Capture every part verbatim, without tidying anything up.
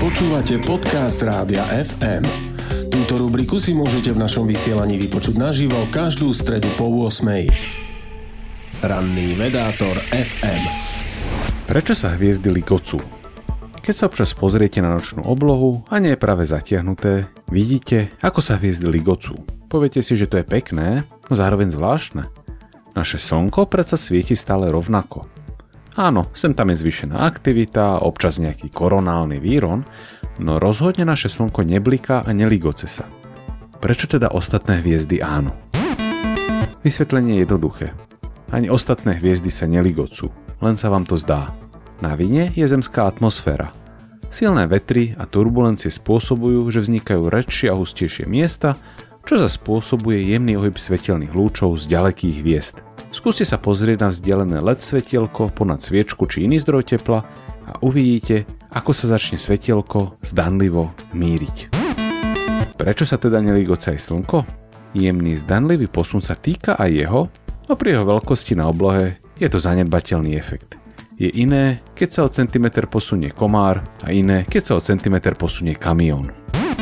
Počúvate podcast Rádia ef em. Túto rubriku si môžete v našom vysielaní vypočuť naživo každú stredu po ôsmej. Ranný vedátor ef em. Prečo sa hviezdy ligocú? Keď sa občas pozriete na nočnú oblohu a nie je práve zatiahnuté, vidíte, ako sa hviezdy ligocú. Poviete si, že to je pekné, no zároveň zvláštne. Naše slnko predsa svieti stále rovnako. Áno, sem tam je zvýšená aktivita, občas nejaký koronálny výron, no rozhodne naše slnko nebliká a neligoce sa. Prečo teda ostatné hviezdy áno? Vysvetlenie je jednoduché. Ani ostatné hviezdy sa neligocú, len sa vám to zdá. Na vine je zemská atmosféra. Silné vetry a turbulencie spôsobujú, že vznikajú redšie a hustejšie miesta, čo za spôsobuje jemný ohyb svetelných lúčov z ďalekých hviezd. Skúste sa pozrieť na vzdialené el é dé svetielko ponad sviečku či iný zdroj tepla a uvidíte, ako sa začne svetielko zdanlivo míriť. Prečo sa teda neligoce aj slnko? Jemný zdanlivý posun sa týka aj jeho, no pri jeho veľkosti na oblohe je to zanedbateľný efekt. Je iné, keď sa o centimeter posunie komár a iné, keď sa o centimeter posunie kamión.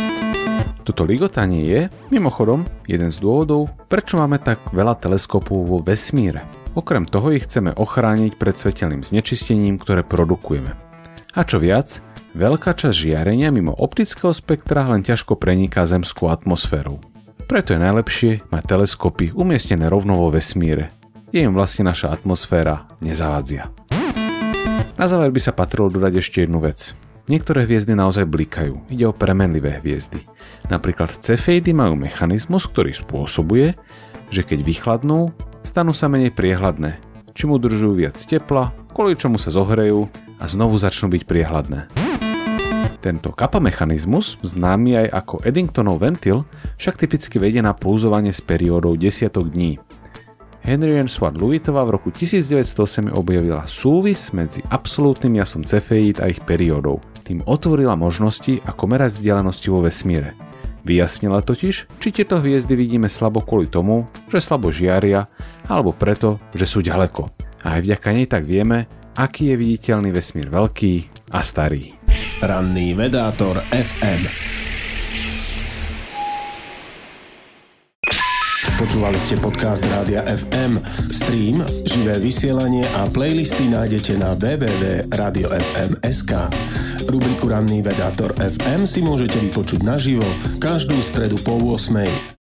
Toto ligotanie je, mimochodom, jeden z dôvodov, prečo máme tak veľa teleskopov vo vesmíre. Okrem toho ich chceme ochrániť pred svetelným znečistením, ktoré produkujeme. A čo viac, veľká časť žiarenia mimo optického spektra len ťažko preniká zemskou atmosférou. Preto je najlepšie mať teleskopy umiestnené rovno vo vesmíre, kde im vlastne naša atmosféra nezavadzia. Na záver by sa patrilo dodať ešte jednu vec. Niektoré hviezdy naozaj blikajú, ide o premenlivé hviezdy. Napríklad cefeidy majú mechanizmus, ktorý spôsobuje, že keď vychladnú, stanú sa menej priehľadné, čím udržujú viac tepla, kvôli čomu sa zohrejú a znovu začnú byť priehľadné. Tento kappa mechanizmus, známy aj ako Eddingtonov ventil, však typicky vedie na pulzovanie s periódou desiatok dní. Henriette Swarth-Leavitová v roku devätnásťstoosem objavila súvis medzi absolútnym jasom cefeíd a ich periódou. Tým otvorila možnosti, ako merať vzdialenosti vo vesmíre. Vyjasnila totiž, či tieto hviezdy vidíme slabo kvôli tomu, že slabo žiaria, alebo preto, že sú ďaleko. A aj vďaka nej tak vieme, aký je viditeľný vesmír veľký a starý. Ranný vedátor ef em. Počúvali ste podcast Rádia ef em. Stream, živé vysielanie a playlisty nájdete na w w w bodka radio ef em bodka es ká. Rubriku Ranný vedátor ef em si môžete vypočuť naživo každú stredu po ôsmej.